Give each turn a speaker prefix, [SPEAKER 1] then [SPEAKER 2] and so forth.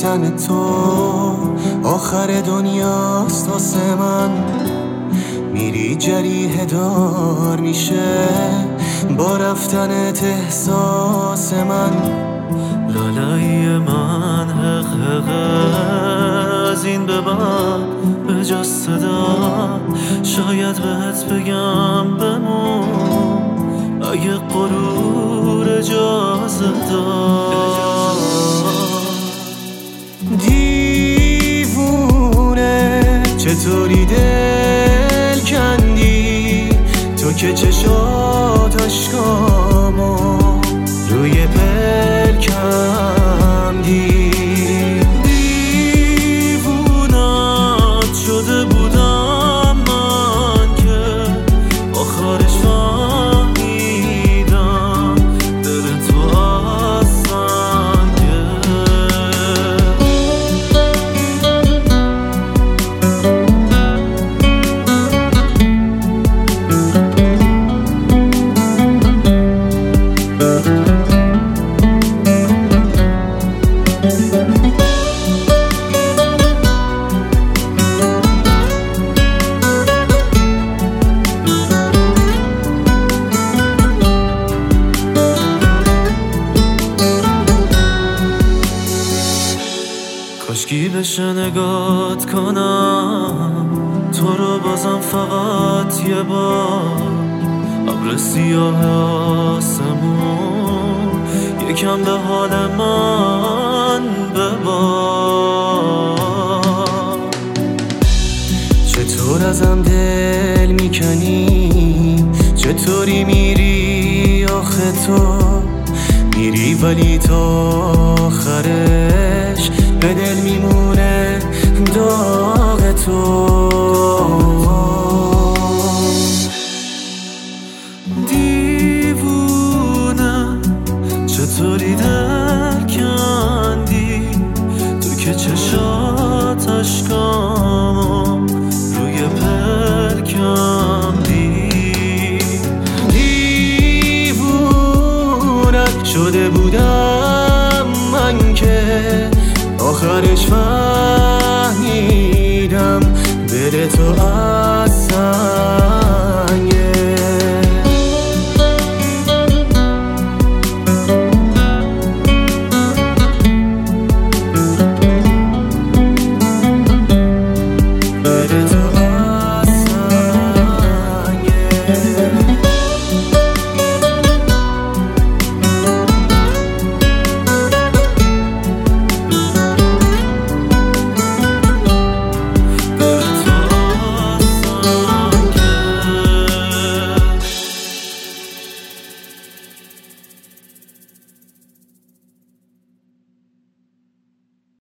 [SPEAKER 1] رفتن تو آخر دنیاست واسه من. میری جریحه دار میشه با رفتنت احساس من.
[SPEAKER 2] لالای من حق از این به بعد به جز صدا شاید بهت بگم بمون اگه غرور اجازه داد.
[SPEAKER 1] دیوونه چطوری دل کندی تو که چشات اشکامو روی پلکم دید.
[SPEAKER 2] دیوونت شده بودم من که آخرش فهمیدم دل تو از سنگه. کاشکی بشه نگات کنم تو رو بازم فقط یه بار. ابر سیاه آسمون یکم به حال من ببار.
[SPEAKER 1] چطور ازم دل میکنی چطوری میری آخه تو میری ولی تا آخرش به دل میمونه داغ تو.
[SPEAKER 2] دیوونه چطوری دل کندی تو که چشات اشکام روی پلکم دید.
[SPEAKER 1] دیوونت شده بودم من که آخرش فهمیدم دل تو